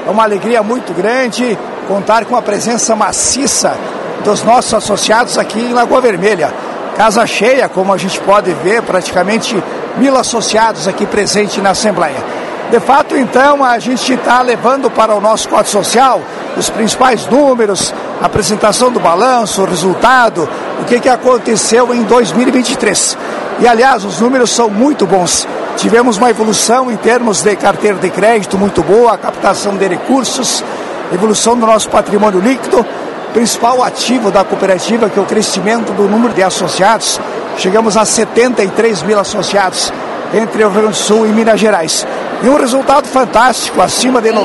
É uma alegria muito grande contar com a presença maciça dos nossos associados aqui em Lagoa Vermelha. Casa cheia, como a gente pode ver, praticamente 1.000 associados aqui presentes na Assembleia. De fato, então, a gente está levando para o nosso quadro social os principais números, a apresentação do balanço, o resultado, o que aconteceu em 2023. E, aliás, os números são muito bons. Tivemos uma evolução em termos de carteira de crédito muito boa, a captação de recursos, evolução do nosso patrimônio líquido, principal ativo da cooperativa, que é o crescimento do número de associados. Chegamos a 73 mil associados entre o Rio Grande do Sul e Minas Gerais. E um resultado fantástico, acima de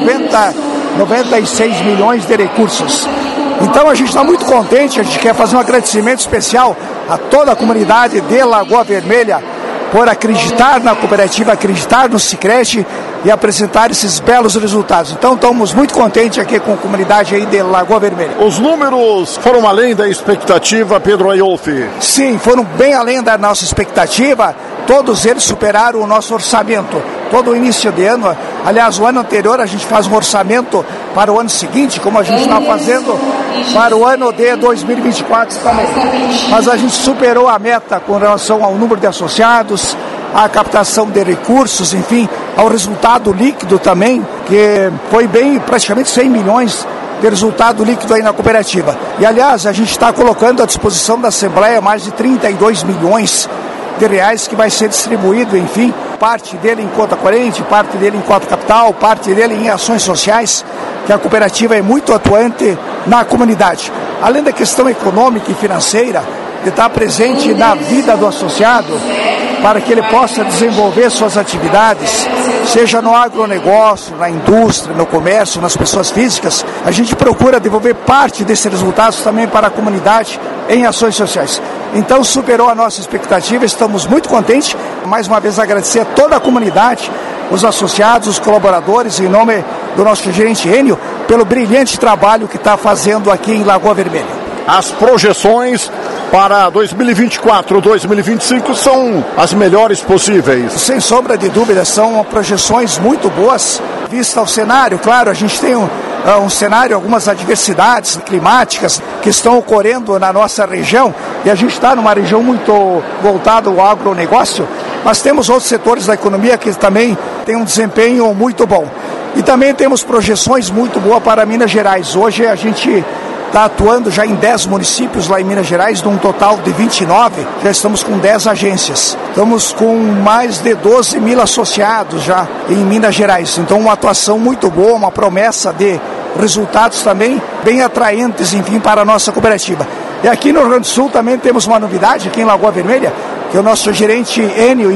96 milhões de recursos. Então a gente está muito contente, a gente quer fazer um agradecimento especial a toda a comunidade de Lagoa Vermelha por acreditar na cooperativa, acreditar no Sicredi e apresentar esses belos resultados. Então estamos muito contentes aqui com a comunidade aí de Lagoa Vermelha. Os números foram além da expectativa, Pedro Aiolfi? Sim, foram bem além da nossa expectativa. Todos eles superaram o nosso orçamento. Todo o início de ano, aliás, o ano anterior a gente faz um orçamento para o ano seguinte, como a gente está fazendo para o ano de 2024 também. Mas a gente superou a meta com relação ao número de associados, à captação de recursos, enfim, ao resultado líquido também, que foi bem, praticamente 100 milhões de resultado líquido aí na cooperativa. E, aliás, a gente está colocando à disposição da Assembleia mais de 32 milhões de reais que vai ser distribuído, enfim, parte dele em conta corrente, parte dele em cota capital, parte dele em ações sociais, que a cooperativa é muito atuante na comunidade. Além da questão econômica e financeira, de estar presente na vida do associado, para que ele possa desenvolver suas atividades, seja no agronegócio, na indústria, no comércio, nas pessoas físicas, a gente procura devolver parte desses resultados também para a comunidade em ações sociais. Então superou a nossa expectativa, estamos muito contentes. Mais uma vez agradecer a toda a comunidade, os associados, os colaboradores, em nome do nosso gerente Enio, pelo brilhante trabalho que está fazendo aqui em Lagoa Vermelha. As projeções para 2024, 2025 são as melhores possíveis. Sem sombra de dúvida, são projeções muito boas. Vista o cenário, claro, a gente tem um cenário, algumas adversidades climáticas que estão ocorrendo na nossa região, e a gente está numa região muito voltada ao agronegócio, mas temos outros setores da economia que também têm um desempenho muito bom. E também temos projeções muito boas para Minas Gerais. Hoje a gente está atuando já em 10 municípios lá em Minas Gerais, de um total de 29, já estamos com 10 agências. Estamos com mais de 12 mil associados já em Minas Gerais. Então uma atuação muito boa, uma promessa de resultados também bem atraentes, enfim, para a nossa cooperativa. E aqui no Rio Grande do Sul também temos uma novidade, aqui em Lagoa Vermelha, que o nosso gerente Enio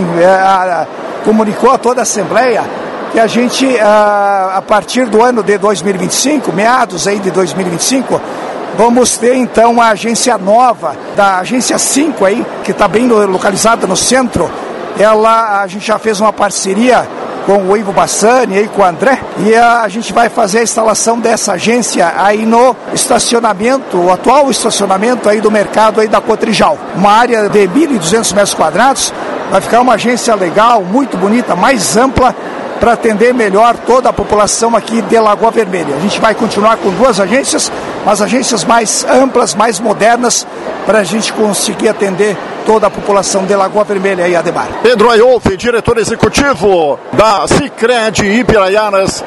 comunicou a toda a Assembleia, que a gente, a partir do ano de 2025, meados aí de 2025, vamos ter então a agência nova, da agência 5 aí, que está bem localizada no centro. A gente já fez uma parceria com o Ivo Bassani e com o André, e a gente vai fazer a instalação dessa agência aí no estacionamento, o atual estacionamento aí do mercado aí da Cotrijal. Uma área de 1.200 metros quadrados, vai ficar uma agência legal, muito bonita, mais ampla, para atender melhor toda a população aqui de Lagoa Vermelha. A gente vai continuar com 2 agências, mas agências mais amplas, mais modernas, para a gente conseguir atender toda a população de Lagoa Vermelha e Ademar. Pedro Aiolfi, diretor executivo da Sicredi Ipiranhas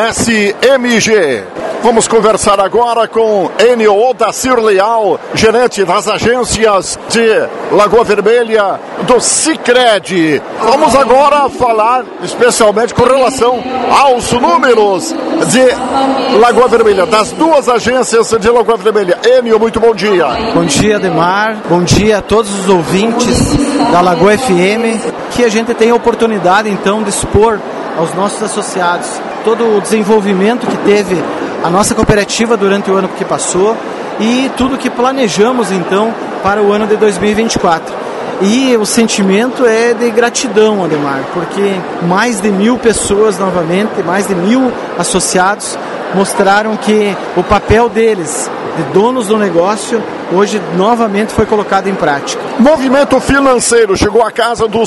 RSMG. Vamos conversar agora com Enio Odacir Leal, gerente das agências de Lagoa Vermelha do Sicredi. Vamos agora falar especialmente com relação aos números de Lagoa Vermelha, das 2 agências de Lagoa Vermelha. Enio, muito bom dia. Bom dia, Ademar. Bom dia a todos os ouvintes da Lagoa FM, que a gente tem a oportunidade então de expor aos nossos associados todo o desenvolvimento que teve a nossa cooperativa durante o ano que passou e tudo que planejamos então para o ano de 2024. E o sentimento é de gratidão, Ademar, porque mais de 1.000 pessoas novamente, mais de 1.000 associados mostraram que o papel deles, de donos do negócio, hoje novamente foi colocado em prática. Movimento financeiro chegou à casa dos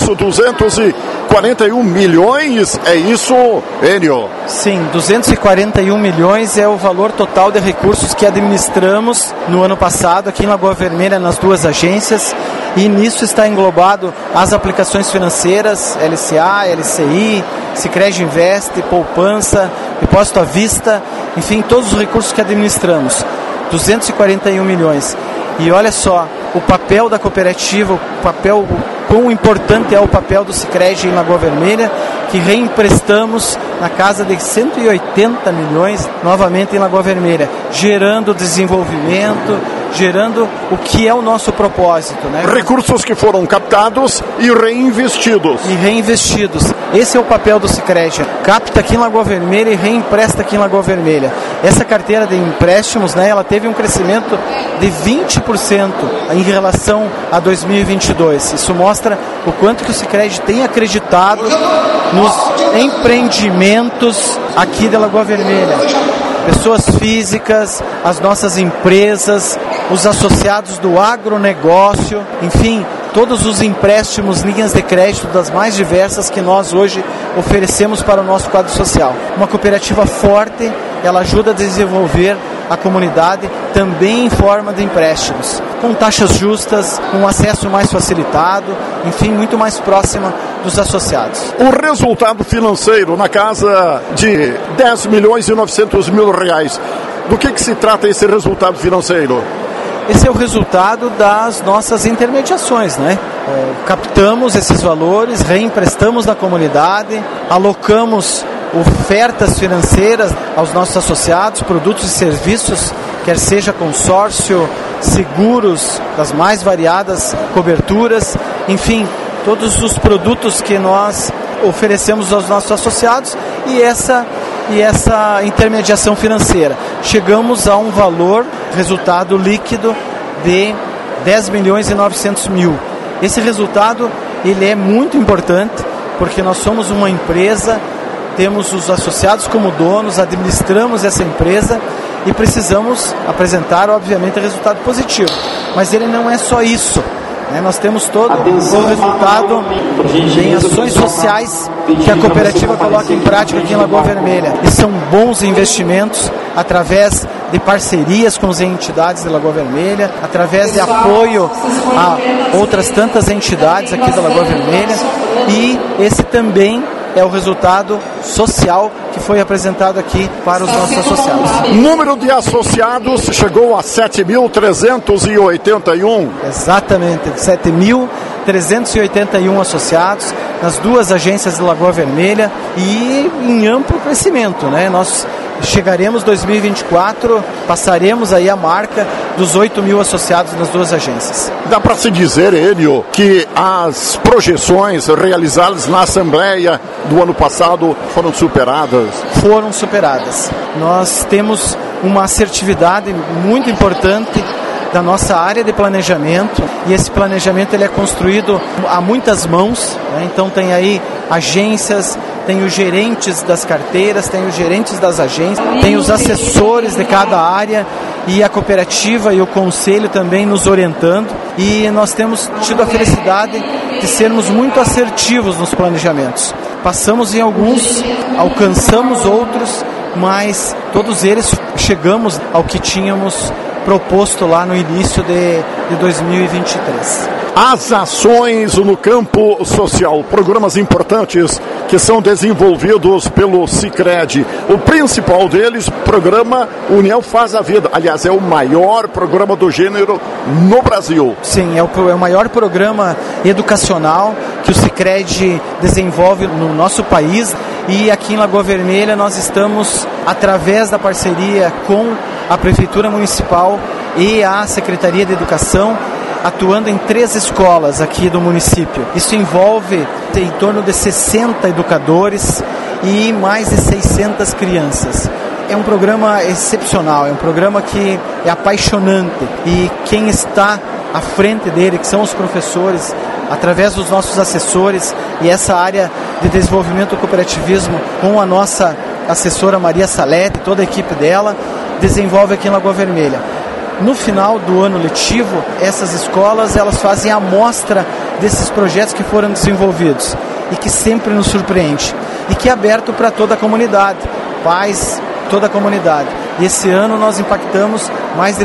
241 milhões, é isso, Enio? Sim, 241 milhões é o valor total de recursos que administramos no ano passado aqui em Lagoa Vermelha, nas duas agências, e nisso está englobado as aplicações financeiras, LCA, LCI, Sicredi Invest, poupança, depósito à vista, enfim, todos os recursos que administramos, 241 milhões. E olha só, o papel da cooperativa, quão importante é o papel do Sicredi em Lagoa Vermelha, que reemprestamos na casa de 180 milhões novamente em Lagoa Vermelha, gerando desenvolvimento, gerando o que é o nosso propósito, né? Recursos que foram captados e reinvestidos. Esse é o papel do Sicredi. Capta aqui em Lagoa Vermelha e reempresta aqui em Lagoa Vermelha. Essa carteira de empréstimos, né, ela teve um crescimento de 20% em relação a 2022. Isso mostra o quanto que o Sicredi tem acreditado nos empreendimentos aqui de Lagoa Vermelha. Pessoas físicas, as nossas empresas, os associados do agronegócio, enfim, todos os empréstimos, linhas de crédito das mais diversas que nós hoje oferecemos para o nosso quadro social. Uma cooperativa forte, ela ajuda a desenvolver a comunidade também em forma de empréstimos, com taxas justas, com acesso mais facilitado, enfim, muito mais próxima dos associados. O resultado financeiro na casa de 10 milhões e 900 mil reais. Do que se trata esse resultado financeiro? Esse é o resultado das nossas intermediações, né? Captamos esses valores, reemprestamos na comunidade, alocamos ofertas financeiras aos nossos associados, produtos e serviços, quer seja consórcio, seguros, das mais variadas coberturas, enfim, todos os produtos que nós oferecemos aos nossos associados e essa intermediação financeira. Chegamos a um valor, resultado líquido de 10 milhões e 900 mil. Esse resultado ele é muito importante porque nós somos uma empresa, temos os associados como donos, administramos essa empresa e precisamos apresentar, obviamente, resultado positivo. Mas ele não é só isso. Nós temos todo o resultado em ações sociais que a cooperativa coloca em prática aqui em Lagoa Vermelha. E são bons investimentos através de parcerias com as entidades de Lagoa Vermelha, através de apoio a outras tantas entidades aqui da Lagoa Vermelha. E esse também é o resultado social que foi apresentado aqui para os nossos associados. O número de associados chegou a 7.381. Exatamente, 7.381 associados nas duas agências de Lagoa Vermelha e em amplo crescimento, né? Nós chegaremos 2024, passaremos aí a marca dos 8 mil associados nas duas agências. Dá para se dizer, Enio, que as projeções realizadas na Assembleia do ano passado foram superadas? Foram superadas. Nós temos uma assertividade muito importante da nossa área de planejamento e esse planejamento ele é construído a muitas mãos, né? Então tem aí agências, tem os gerentes das carteiras, tem os gerentes das agências, tem os assessores de cada área e a cooperativa e o conselho também nos orientando e nós temos tido a felicidade de sermos muito assertivos nos planejamentos. Passamos em alguns, alcançamos outros, mas todos eles chegamos ao que tínhamos proposto lá no início de 2023. As ações no campo social, programas importantes que são desenvolvidos pelo Sicredi. O principal deles, programa União Faz a Vida. Aliás, é o maior programa do gênero no Brasil. Sim, é o maior programa educacional que o Sicredi desenvolve no nosso país. E aqui em Lagoa Vermelha nós estamos, através da parceria com a Prefeitura Municipal e a Secretaria de Educação, atuando em 3 escolas aqui do município. Isso envolve em torno de 60 educadores e mais de 600 crianças. É um programa excepcional, é um programa que é apaixonante e quem está à frente dele, que são os professores, através dos nossos assessores e essa área de desenvolvimento do cooperativismo com a nossa assessora Maria Salete, toda a equipe dela, desenvolve aqui em Lagoa Vermelha. no final do ano letivo, essas escolas elas fazem a amostra desses projetos que foram desenvolvidos e que sempre nos surpreende e que é aberto para toda a comunidade, pais, toda a comunidade. E esse ano nós impactamos mais de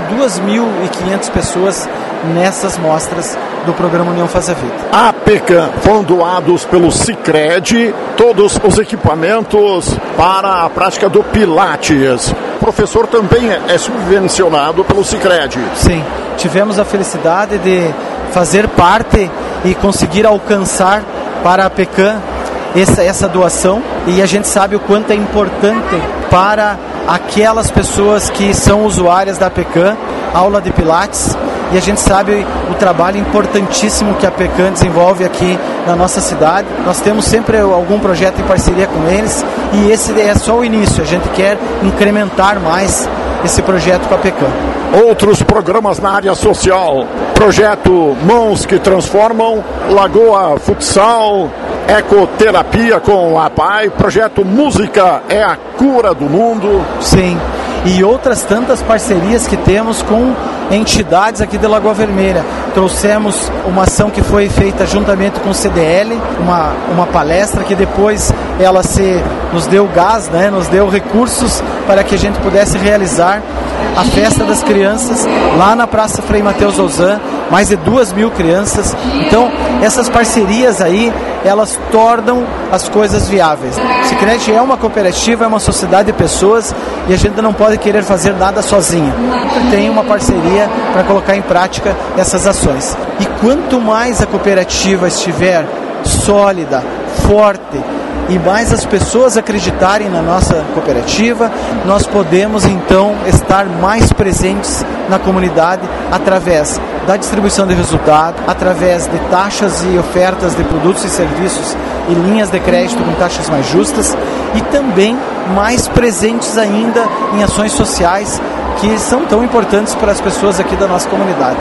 2.500 pessoas nessas mostras do programa União Faz a Vida. A PECAM foram doados pelo Sicredi todos os equipamentos para a prática do Pilates. O professor também é subvencionado pelo Sicredi. Sim, tivemos a felicidade de fazer parte e conseguir alcançar para a PECAM essa doação, e a gente sabe o quanto é importante para aquelas pessoas que são usuárias da PECAM, aula de Pilates, e a gente sabe o trabalho importantíssimo que a PECAM desenvolve aqui na nossa cidade. Nós temos sempre algum projeto em parceria com eles, e esse é só o início, a gente quer incrementar mais esse projeto com a PECAM. Outros programas na área social, projeto Mãos que Transformam, Lagoa Futsal, Ecoterapia com a PAI, projeto Música é a Cura do Mundo. Sim, e outras tantas parcerias que temos com entidades aqui de Lagoa Vermelha. Trouxemos uma ação que foi feita juntamente com o CDL, uma palestra que depois ela nos deu gás, né, nos deu recursos para que a gente pudesse realizar a festa das crianças lá na Praça Frei Mateus Ozan, mais de 2.000 crianças. Então, essas parcerias aí, elas tornam as coisas viáveis. O Sicredi é uma cooperativa, é uma sociedade de pessoas, e a gente não pode querer fazer nada sozinho. Tem uma parceria para colocar em prática essas ações. E quanto mais a cooperativa estiver sólida, forte, e mais as pessoas acreditarem na nossa cooperativa, nós podemos então estar mais presentes na comunidade através da distribuição de resultado, através de taxas e ofertas de produtos e serviços e linhas de crédito com taxas mais justas, e também mais presentes ainda em ações sociais que são tão importantes para as pessoas aqui da nossa comunidade.